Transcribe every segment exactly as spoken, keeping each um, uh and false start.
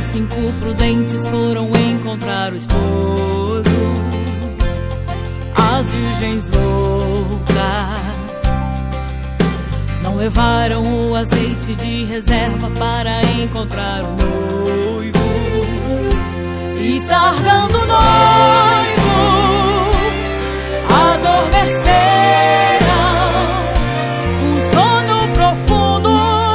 cinco prudentes foram encontrar o esposo. As virgens loucas não levaram o azeite de reserva para encontrar o noivo. E tardando o noivo, adormeceram um sono profundo.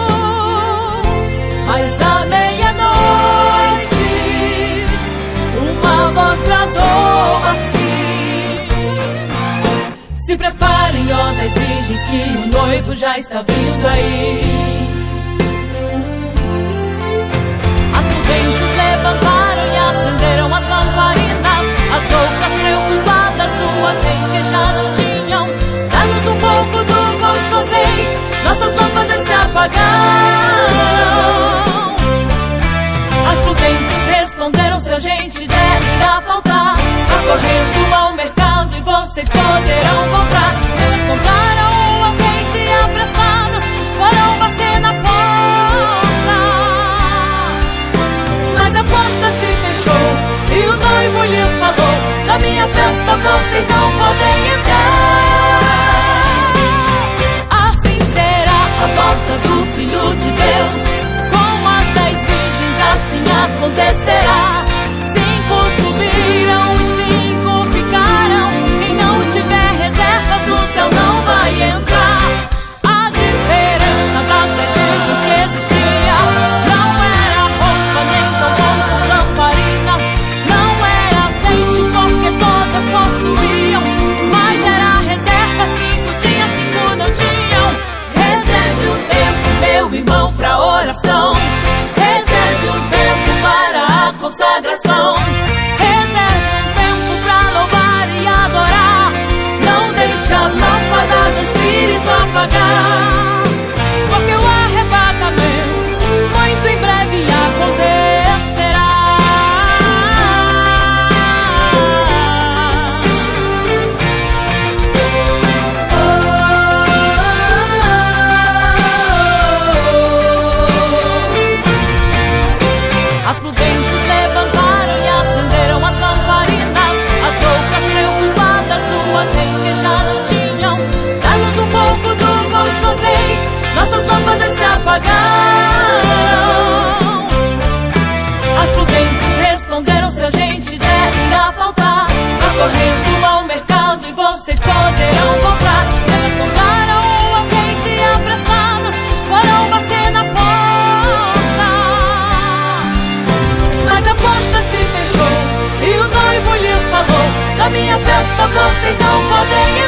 Mas à meia-noite uma voz bradou assim: se preparem, ó das virgens, que o noivo já está vindo aí. As prudentes levantaram e acenderam as lamparinas. As loucas preocupadas, o azeite já não tinham. Dá-nos um pouco do vosso azeite, nossas lâmpadas se apagaram. As prudentes responderam: se a gente der, irá faltar. Vá correndo ao mercado e vocês poderão comprar. Elas compraram o azeite apressadas, foram bater na porta. Mas a porta se fechou e o noivo lhes falou: na minha festa vocês não podem entrar. Assim será a volta do Filho de Deus. Com as dez virgens assim acontecerá. Cinco subiram e cinco ficaram. Quem não tiver reservas no céu não vai entrar. A diferença das dez virgens que existia não era roupa nem tampouco lamparina. Não era azeite porque todas possuíam, mas era reserva. Cinco tinham, cinco não tinham. Reserve um tempo, meu irmão, pra oração. Reserve um tempo para a consagração. Reserve um tempo pra louvar e adorar. Não deixe a lâmpada do Espírito apagar, porque o arrebatamento muito em breve acontecerá. As prudentes levantaram e acenderam as lamparinas. As loucas preocupadas, o azeite já não tinham. Dá-nos um pouco do vosso azeite, nossas lâmpadas se apagaram. As prudentes responderam: se a gente der, irá faltar. Vá correndo ao mercado e vocês poderão comprar. Elas compraram o azeite apressadas, foram bater na porta. Mas a porta se fechou e o noivo lhes falou: na minha festa vocês não podem